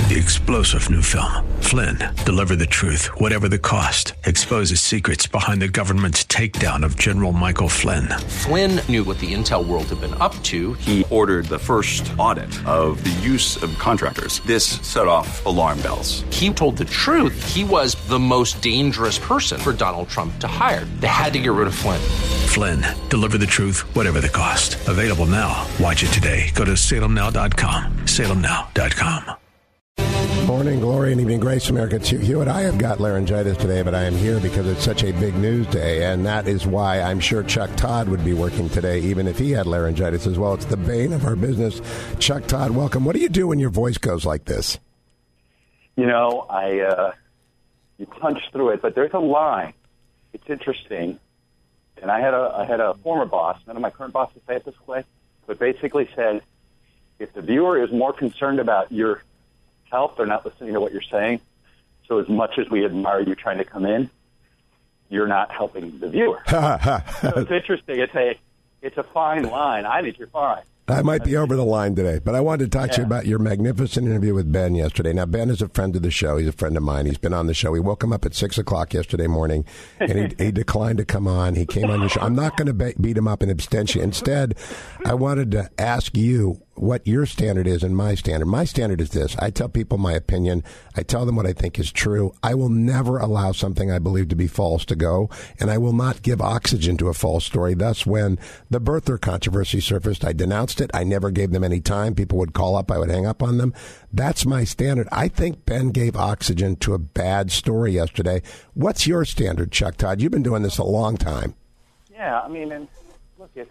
The explosive new film, Flynn, deliver the truth, whatever the cost, exposes secrets behind the government's takedown of General Michael Flynn. Flynn knew what the intel world had been up to. He ordered the first audit of the use of contractors. This set off alarm bells. He told the truth. He was the most dangerous person for Donald Trump to hire. They had to get rid of Flynn. Flynn, deliver the truth, whatever the cost. Available now. Watch it today. Go to salemnow.com. salemnow.com. Morning glory and evening grace, America. It's Hugh Hewitt. I have got laryngitis today, but I am here because it's such a big news day, and that is why I'm sure Chuck Todd would be working today, even if he had laryngitis as well. It's the bane of our business. Chuck Todd, welcome. What do you do when your voice goes like this? You know, you punch through it, but there's a line. It's interesting, and I had a former boss, none of my current bosses say it this way, but basically said, if the viewer is more concerned about your health, they're not listening to what you're saying. So as much as we admire you trying to come in, you're not helping the viewer. So it's interesting. It's a fine line. I think you're fine. I might be over the line today, but I wanted to talk to you about your magnificent interview with Ben yesterday. Now, Ben is a friend of the show. He's a friend of mine. He's been on the show. We woke him up at 6 o'clock yesterday morning, and he declined to come on. He came on the show. I'm not going to beat him up in abstention. Instead, I wanted to ask you what your standard is and my standard. My standard is this. I tell people my opinion. I tell them what I think is true. I will never allow something I believe to be false to go, and I will not give oxygen to a false story. Thus, when the birther controversy surfaced, I denounced it. I never gave them any time. People would call up. I would hang up on them. That's my standard. I think Ben gave oxygen to a bad story yesterday. What's your standard, Chuck Todd? You've been doing this a long time. Yeah, I mean, and look, it's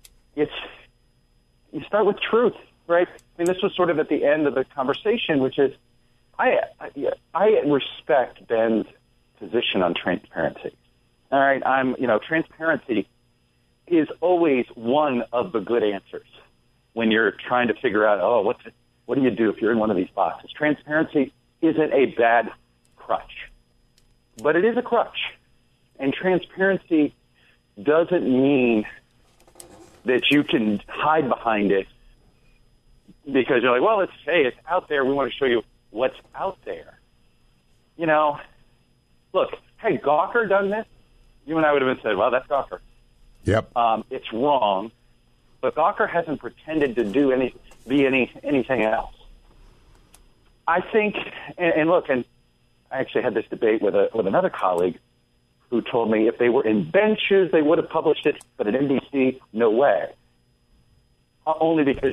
you start with truth, right? I mean, this was sort of at the end of the conversation, which is I respect Ben's position on transparency. All right, transparency is always one of the good answers when you're trying to figure out, what do you do if you're in one of these boxes? Transparency isn't a bad crutch, but it is a crutch. And transparency doesn't mean that you can hide behind it because you're like, well, it's out there. We want to show you what's out there. You know, look, had Gawker done this, you and I would have said, well, that's Gawker. Yep. It's wrong, but Gawker hasn't pretended to do anything else. I think, and look, and I actually had this debate with another colleague who told me if they were in Ben shoes, they would have published it, but at NBC, no way. Only because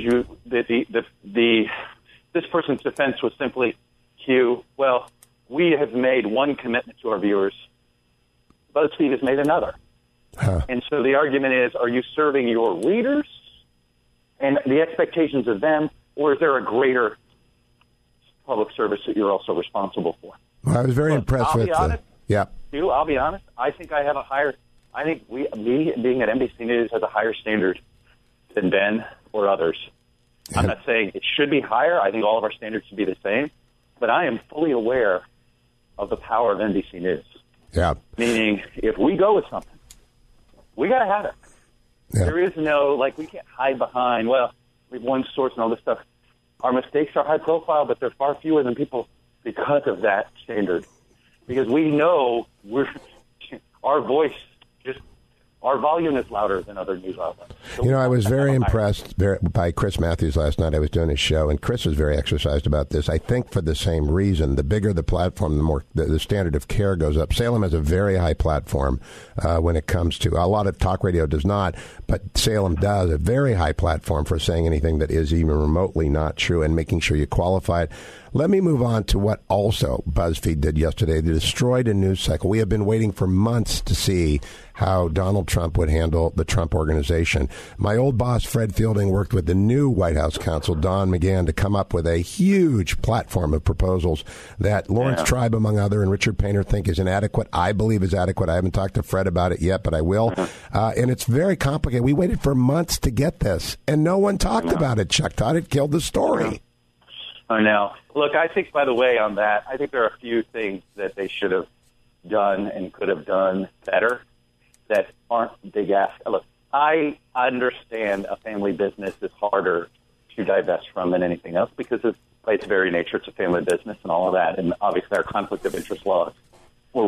this person's defense was simply, Hugh, well, we have made one commitment to our viewers. BuzzFeed has made another. Huh. And so the argument is, are you serving your readers and the expectations of them, or is there a greater public service that you're also responsible for? Well, I was very impressed with the... Yeah. I'll be honest. I think I have me being at NBC News has a higher standard than Ben or others. Yeah. I'm not saying it should be higher. I think all of our standards should be the same. But I am fully aware of the power of NBC News. Yeah. Meaning, if we go with something, we got to have it. Yeah. There is no, we can't hide behind, we've one source and all this stuff. Our mistakes are high profile, but they're far fewer than people because of that standard. Because we know our volume is louder than other news outlets. So I was very impressed by Chris Matthews last night. I was doing his show, and Chris was very exercised about this. I think for the same reason, the bigger the platform, the more the standard of care goes up. Salem has a very high platform when it comes to, a lot of talk radio does not, but Salem does, a very high platform for saying anything that is even remotely not true and making sure you qualify it. Let me move on to what also BuzzFeed did yesterday. They destroyed a news cycle. We have been waiting for months to see how Donald Trump would handle the Trump Organization. My old boss, Fred Fielding, worked with the new White House counsel, Don McGahn, to come up with a huge platform of proposals that Lawrence Tribe, among other, and Richard Painter think is inadequate. I believe is adequate. I haven't talked to Fred about it yet, but I will. And it's very complicated. We waited for months to get this, and no one talked about it, Chuck Todd. It killed the story. I know. Look, I think, by the way, on that, I think there are a few things that they should have done and could have done better that aren't big asks. Look, I understand a family business is harder to divest from than anything else because of by its very nature. It's a family business and all of that. And obviously our conflict of interest laws were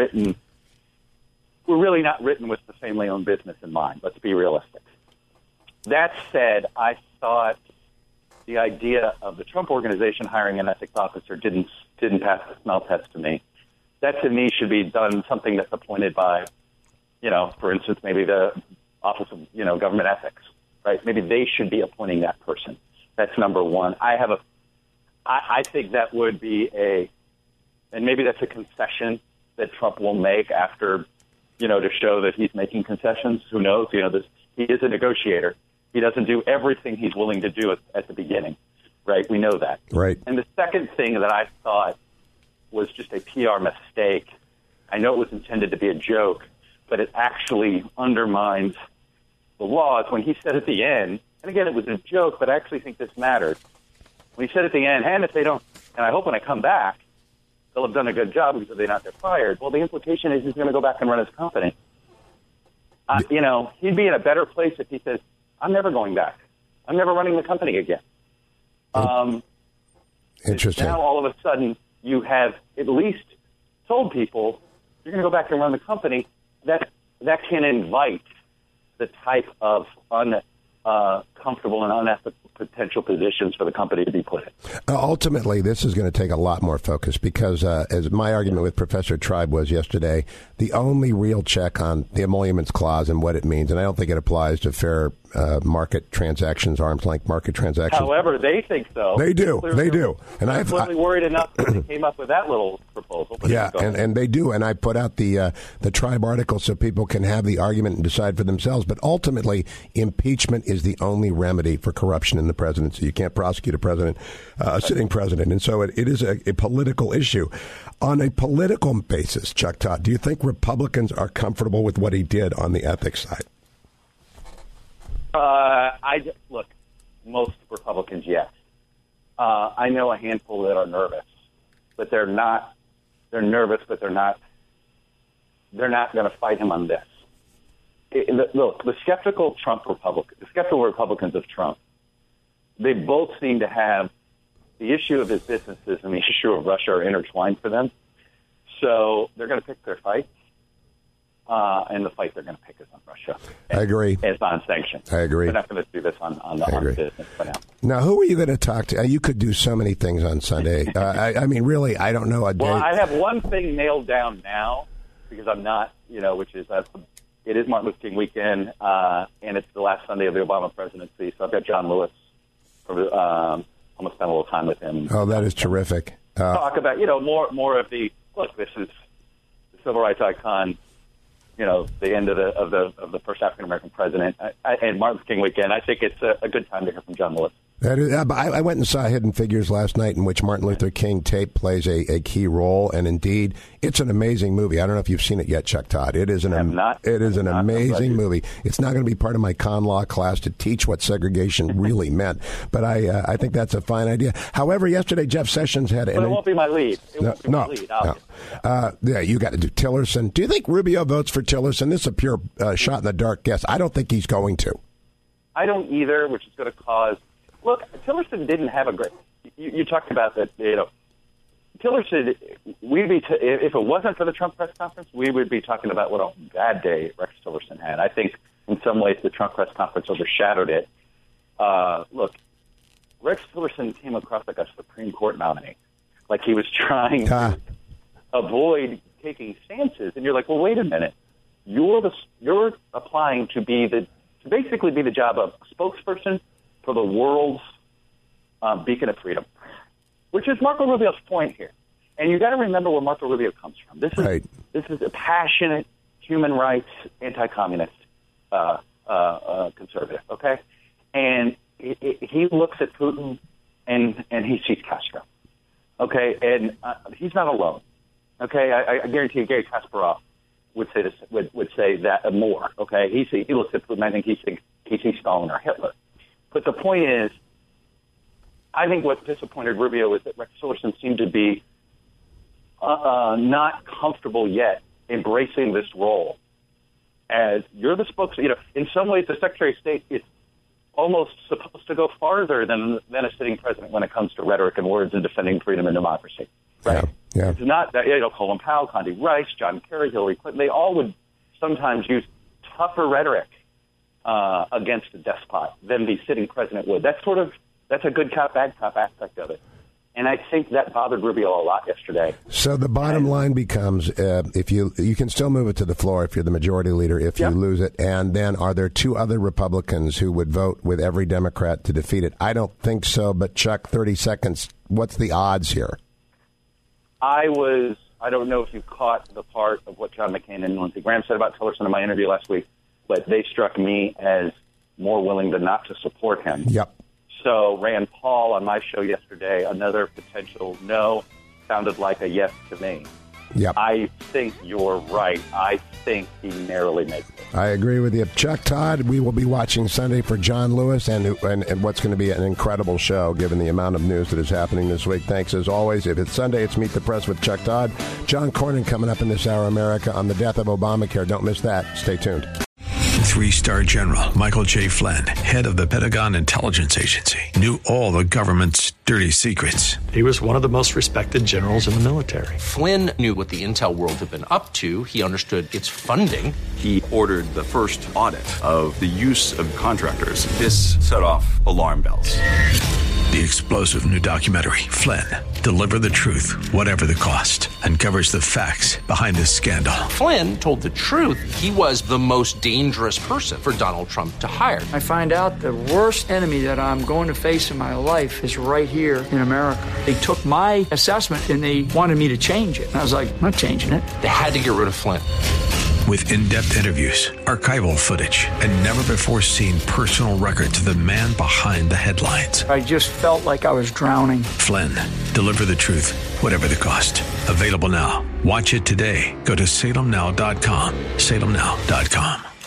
really not written with the family-owned business in mind. Let's be realistic. That said, I thought the idea of the Trump organization hiring an ethics officer didn't pass the smell test to me. That, to me, should be done something that's appointed by, for instance, maybe the Office of, Government Ethics, right? Maybe they should be appointing that person. That's number one. I think that would be and maybe that's a concession that Trump will make after, to show that he's making concessions. Who knows? He is a negotiator. He doesn't do everything he's willing to do at the beginning, right? We know that. Right. And the second thing that I thought was just a PR mistake. I know it was intended to be a joke, but it actually undermines the laws when he said at the end, and again, it was a joke, but I actually think this matters. When he said at the end, and if they don't, and I hope when I come back, they'll have done a good job because they're not, they're fired. Well, the implication is he's going to go back and run his company. He'd be in a better place if he says, I'm never going back. I'm never running the company again. Interesting. Now, all of a sudden, you have at least told people you're going to go back and run the company. That can invite the type of uncomfortable and unethical potential positions for the company to be put in. Ultimately, this is going to take a lot more focus because, as my argument with Professor Tribe was yesterday, the only real check on the emoluments clause and what it means, and I don't think it applies to fair market transactions, arm's length market transactions. However, they think so. They do. They do. And I'm really worried enough that they came up with that little proposal. Yeah, and they do. And I put out the Tribe article so people can have the argument and decide for themselves. But ultimately, impeachment is the only remedy for corruption in the presidency. You can't prosecute a president, a sitting president. And so it is a political issue. On a political basis, Chuck Todd, do you think Republicans are comfortable with what he did on the ethics side? Look, most Republicans, yes. I know a handful that are nervous, but they're not. They're nervous, but they're not. They're not going to fight him on this. Look, the skeptical Republicans of Trump, they both seem to have the issue of his businesses and the issue of Russia are intertwined for them. So they're going to pick their fights. And the fight they're going to pick is on Russia. I agree. It's on sanctions. I agree. They're not going to do this on business for now. Now, who are you going to talk to? You could do so many things on Sunday. I mean, really, I don't know a day. Well, I have one thing nailed down now because I'm not, which is it is Martin Luther King weekend, and it's the last Sunday of the Obama presidency. So I've got John Lewis. I'm going to spend a little time with him. Oh, that is terrific. Talk about, more of the, look, this is the civil rights icon. The end of the first African American president, and Martin Luther King weekend. I think it's a good time to hear from John Lewis. That is, I went and saw Hidden Figures last night, in which Martin Luther King tape plays a key role, and indeed, it's an amazing movie. I don't know if you've seen it yet, Chuck Todd. It is an amazing movie. It's not going to be part of my con law class to teach what segregation really meant, but I think that's a fine idea. However, yesterday Jeff Sessions had. But it won't be my lead. No. Yeah, you got to do Tillerson. Do you think Rubio votes for Tillerson? This is a pure shot in the dark guess. I don't think he's going to. I don't either, which is going to cause. Look, Tillerson didn't have a great. You talked about that. Tillerson. If it wasn't for the Trump press conference, we would be talking about what a bad day Rex Tillerson had. I think in some ways the Trump press conference overshadowed it. Look, Rex Tillerson came across like a Supreme Court nominee, like he was trying to avoid taking stances, and you're like, well, wait a minute, you're applying to basically be the job of spokesperson for the world's beacon of freedom, which is Marco Rubio's point here. And you got to remember where Marco Rubio comes from. This is a passionate human rights, anti-communist conservative. Okay, and he looks at Putin and he sees Castro. Okay, and he's not alone. Okay, I guarantee you, Gary Kasparov would say this. Would say that more. Okay, he looks at Putin. I think he sees Stalin or Hitler. But the point is, I think what disappointed Rubio is that Rex Tillerson seemed to be not comfortable yet embracing this role as you're the spokesman. In some ways, the Secretary of State is almost supposed to go farther than a sitting president when it comes to rhetoric and words and defending freedom and democracy. Right? Yeah. It's not that, Colin Powell, Condi Rice, John Kerry, Hillary Clinton, they all would sometimes use tougher rhetoric against a despot than the sitting president would. That's a good cop, bad cop aspect of it. And I think that bothered Rubio a lot yesterday. So the bottom line becomes, if you can still move it to the floor if you're the majority leader, if you lose it. And then are there two other Republicans who would vote with every Democrat to defeat it? I don't think so. But Chuck, 30 seconds. What's the odds here? I don't know if you caught the part of what John McCain and Lindsey Graham said about Tillerson in my interview last week, but they struck me as more willing than not to support him. Yep. So Rand Paul on my show yesterday, another potential no, sounded like a yes to me. Yep. I think you're right. I think he narrowly makes it. I agree with you. Chuck Todd, we will be watching Sunday for John Lewis and what's going to be an incredible show given the amount of news that is happening this week. Thanks as always. If it's Sunday, it's Meet the Press with Chuck Todd. John Cornyn coming up in this hour, America, on the death of Obamacare. Don't miss that. Stay tuned. 3-star General Michael J. Flynn, head of the Pentagon Intelligence Agency, knew all the government's dirty secrets. He was one of the most respected generals in the military. Flynn knew what the intel world had been up to. He understood its funding. He ordered the first audit of the use of contractors. This set off alarm bells. The explosive new documentary, Flynn, Deliver the Truth, Whatever the Cost, uncovers the facts behind this scandal. Flynn told the truth. He was the most dangerous person for Donald Trump to hire. I find out the worst enemy that I'm going to face in my life is right here in America. They took my assessment and they wanted me to change it. And I was like, I'm not changing it. They had to get rid of Flynn. With in-depth interviews, archival footage, and never-before-seen personal records of the man behind the headlines. I just felt like I was drowning. Flynn, Deliver the Truth, Whatever the Cost. Available now. Watch it today. Go to salemnow.com. salemnow.com.